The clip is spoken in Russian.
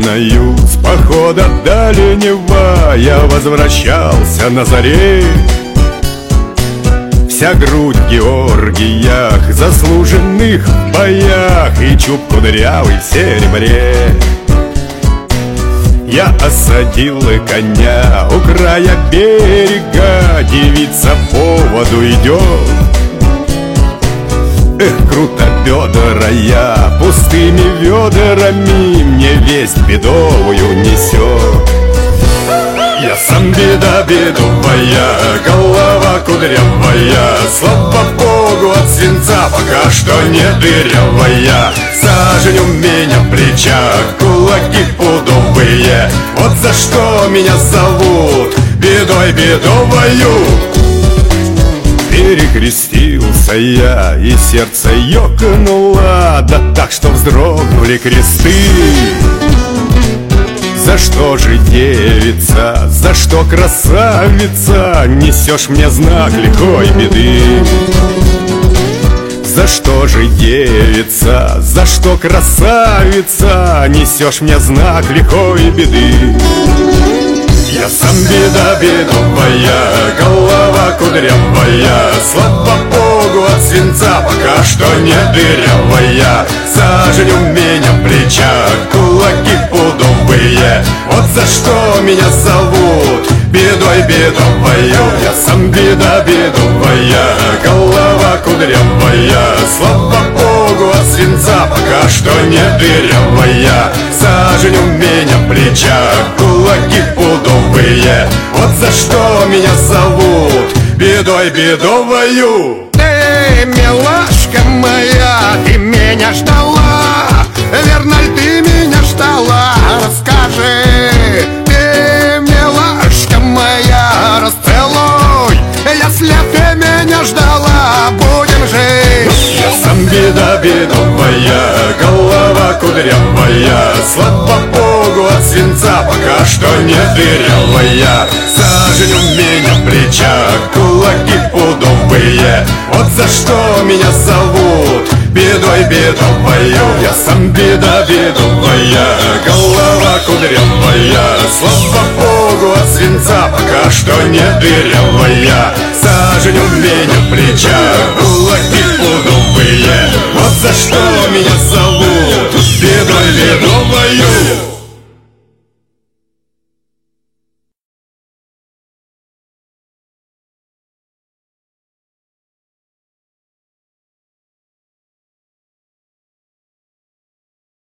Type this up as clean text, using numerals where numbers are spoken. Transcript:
признаю, с похода дальнего я возвращался на заре. Вся грудь в Георгиях, заслуженных в боях, и чуб кудрявый в серебре. Я осадил коня у края берега, девица по воду идет. Эх, круто бедрая, пустыми ведрами мне весть бедовую несет. Я сам беда бедовая, голова кудрявая, слава богу, от свинца пока что не дырявая. Сажень у меня в плечах, кулаки пудовые, вот за что меня зовут бедой бедовою. Перекрестился я, и сердце ёкнуло, да так, что вздрогнули кресты. За что же, девица, за что, красавица, несешь мне знак лихой беды? За что же, девица, за что, красавица, несешь мне знак лихой беды? Я сам беда бедовая, голова кудрявая, слава богу, от свинца пока что не дырявая. Сажень у меня в плечах, кулаки пудовые, вот за что меня зовут бедой бедовою. Я сам беда бедовая, голова кудрявая, слава богу, от свинца пока что не дырявая. Сажень у меня в плечах, кулаки пудовые, вот за что меня зовут бедой бедовою. Ты, милашка моя, ты меня ждала, верно ли ты меня ждала? Расскажи, ты, милашка моя, расцелуй, если ты меня ждала, будем жить. Я сам беда бедовая, голова кудрявая, слава богу, от свинца пока что не дырявая. Сажень у меня в плечах, кулаки пудовые, вот за что меня зовут бедой бедовою. Я сам беда бедовая, голова кудрявая, слава богу, от свинца пока что не дырявая. Сажень у меня в плечах, кулаки пудовые, вот за что меня зовут